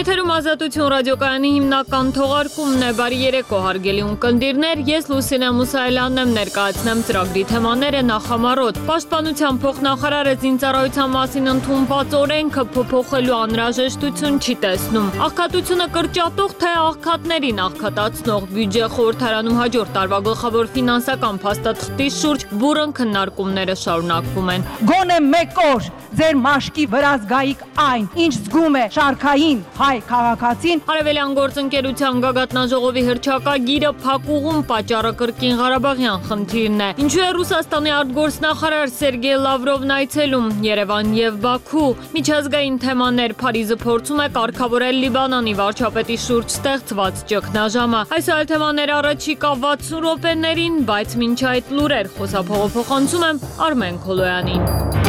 Եթերում ազատություն ռադիոկայանի հիմնական թողարկումն է, բարի երեկո հարգելի ունկնդիրներ, ես Լուսինե Մուսայելյանն եմ ներկայացնեմ ծրագրի թեմաները նախամարոտ։ Պաշտպանության փոխնախարարը զինծառայության մասին ընդունված օրենքը փոփոխելու անհրաժեշտություն չի տեսնում։ Աղքատությունը կրճատող թե աղքատներին աղքատացնող բյուջե խորհրդարանում հաջորդ տարվա գլխավոր ֆինանսական փաստաթղթի շուրջ բուռն քննարկումները շարունակվում են։ Գոնե մեկ օր ձեր մաշկի վրա զգայիք այն, ինչ զգում է շարքային հայ քաղաքացին։ Արևելյան գործընկերության գագաթնաժողովի հռչակագիրը փակուղում պատճառը կրկին Ղարաբաղյան խնդիրն է։ Ինչու է Ռուսաստանի արտգործնախարար Սերգեյ Լավրովն այցելում Երևան եւ Բաքու։ Միջազգային թեմաներ Փարիզը փորձում է կարգավորել Լիբանանի վարչապետի շուրջ ստեղծված ճգնաժամը։ Այս այլ թեմաները առաջիկա 60 րոպեներին, բայց մինչ այդ լուրեր խոսափողոփոխանցում եմ Արմեն Քոլոյանին։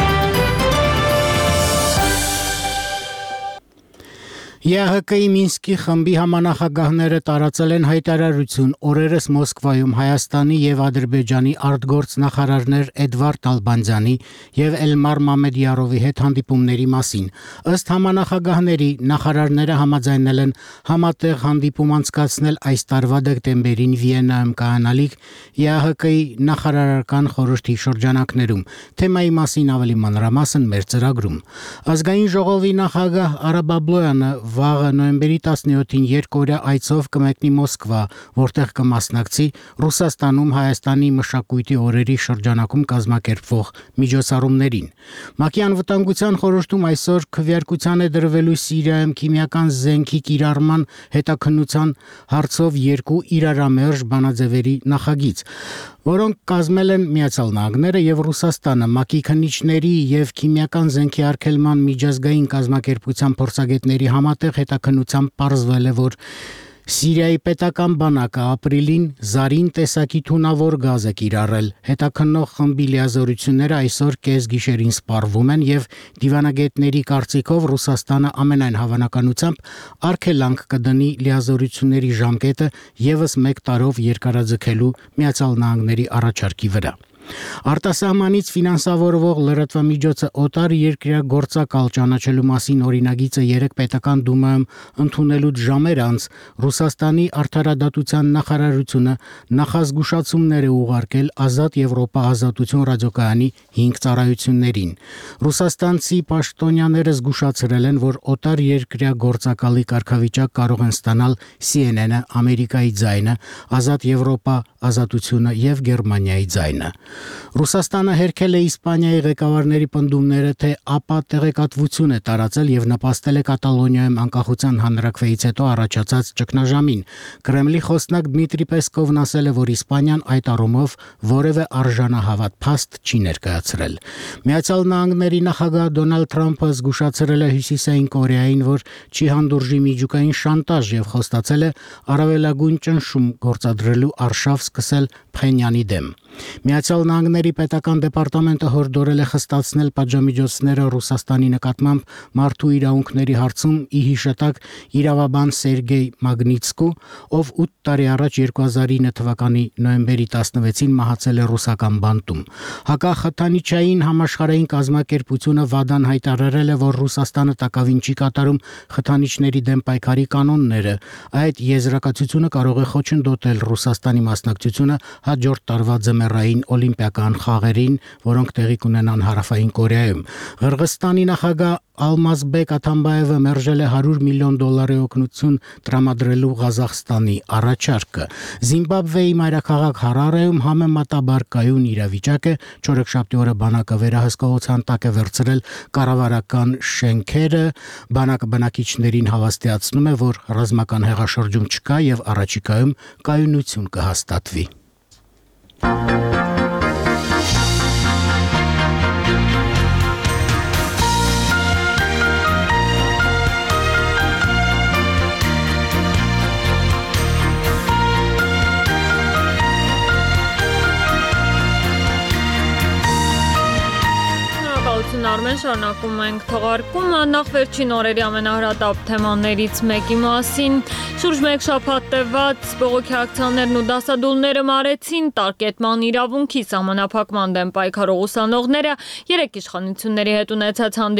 ԵԱՀԿ-ի Մինսկի խմբի համանախագահները տարածել են հայտարարություն օրերս Մոսկվայում Հայաստանի եւ Ադրբեջանի արտգործնախարարներ Էդվարդ Ալբանդյանի եւ Էլմար Մամեդյարովի հետ հանդիպումների մասին։ Ըստ համանախագահների նախարարները համաձայնել են համատեղ հանդիպում անցկացնել այս տարվա դեկտեմբերին Վիեննայում կայանալիք ԵԱՀԿ-ի նախարարական խորհրդի շրջանակներում։ Թեմայի մասին ավելի մանրամասն մեր ծրագրում։ Ազգային ժողովի նախագահ Արա Բաբլոյանը վաղը նոյեմբերի 17-ին երկօրյա այցով կմեկնի Մոսկվա, որտեղ կմասնակցի Ռուսաստանում Հայաստանի մշակույթի օրերի շրջանակում կազմակերպվող միջոցառումներին։ ՄԱԿ-ի անվտանգության խորհրդում այսօր քվեարկության է դրվելու Սիրիայում քիմիական զենքի կիրառման հետաքննության հարցով երկու իրարամերժ բանաձևերի նախագիծ, որոնք կազմել են Միացյալ Նահանգները եւ Ռուսաստանը։ ՄԱԿ-ի քննիչների եւ քիմիական զենքի արգելման միջազգային կազմակերպության փորձագետների համատեղ հետաքննությամբ պարզվել է, որ Սիրիայի պետական բանակը ապրիլին զարին տեսակի թունավոր գազ է կիրառել։ Հետաքննող խմբի լիազորությունները այսօր կեսգիշերին սպառվում են եւ դիվանագետների կարծիքով Ռուսաստանը ամենայն հավանականությամբ արգելանք կդնի լիազորությունների ժամկետը եւս 1 տարով երկարաձգելու Միացյալ Նահանգների առաջարկի վրա։ Արտասահմանից ֆինանսավորվող լրատվամիջոցը օտար երկրյա գործակալ ճանաչելու մասին օրինագիծը 3 պետական դումայում ընդունելուց ժամեր անց Ռուսաստանի արդարադատության նախարարությունը նախազգուշացումներ է ուղարկել Ազատ Եվրոպա ազատություն ռադիոկայանի 5 ծառայություններին։ Ռուսաստանցի պաշտոնյաները զգուշացրել են, որ օտար երկրյա գործակալի կարգավիճակ կարող են ստանալ CNN-ը, Ամերիկայի ձայնը, Ազատ Եվրոպա ազատությունը եւ Գերմանիայի ձայնը։ Ռուսաստանը հերքել է Իսպանիայի ղեկավարների պնդումները, թե ԱՊԱ տեղեկատվություն է տարածել եւ նպաստել է Կատալոնիայում անկախության հանրաքվեից հետո առաջացած ճգնաժամին։ Կրեմլի խոսնակ Դմիտրի Պեսկովն ասել է, որ Իսպանիան այդ առումով որևէ արժանահավատ փաստ չի ներկայացրել։ Միացյալ Նահանգների նախագահ Դոնալդ Թրամփը զգուշացրել է Հյուսիսային Կորեային, որ չի հանդուրժի միջուկային շանտաժ եւ խոստացել է առավելագույն ճնշում գործադրելու արշավ սկսել Փխենյանի դեմ։ Միացյալ Նահանգների պետական դեպարտամենտը հորդորել է խստացնել պատժամիջոցները Ռուսաստանի նկատմամբ մարդու իրավունքների հարցում ի հիշատակ իրավաբան Սերգեյ Մագնիտսկու, ով 8 տարի առաջ 2009 թվականի նոյեմբերի 16-ին մահացել է ռուսական բանտում։ Հակախթանիչային համաշխարհային կազմակերպությունը ՎԱԴԱ-ն հայտարարել է, որ Ռուսաստանը տակավին չի կատարում խթանիչների դեմ պայքարի կանոնները։ Այդ եզրակացությունը կարող է խոչընդոտել Ռուսաստանի մասնակցությունը հաջորդ տարվա ձմեռային օլիմպիական խաղերին, որոնք տեղի կունենան Հարավային Կորեայում։ Ղրղստանի նախագահ Ալմազբեկ Աթամբաևը մերժել է $100 միլիոն օգնություն տրամադրելու Ղազախստանի առաջարկը։ Զիմբաբվեի մայրաքաղաք Հարարեում համեմատաբար կայուն իրավիճակ է։ Չորեքշաբթի օրը բանակը վերահսկողության տակ է վերցրել կառավարական շենքերը։ Բանակը բնակիչներին հավաստիացնում է, որ ռազմական հեղաշրջում չկա եւ առաջիկայում կայունություն կհաստատվի։ Արմեն, շարունակում ենք թողարկումը, նախ վերջին օրերի ամենահրատապ թեմաներից մեկի մասին։ Շուրջ 1 շաբաթ տևած բողոքի ակցիաներն ու դասադուլները մարեցին տարկետման իրավունքի սահմանափակման դեմ պայքարող ուսանողները 3 իշխանությունների հետ ունեցած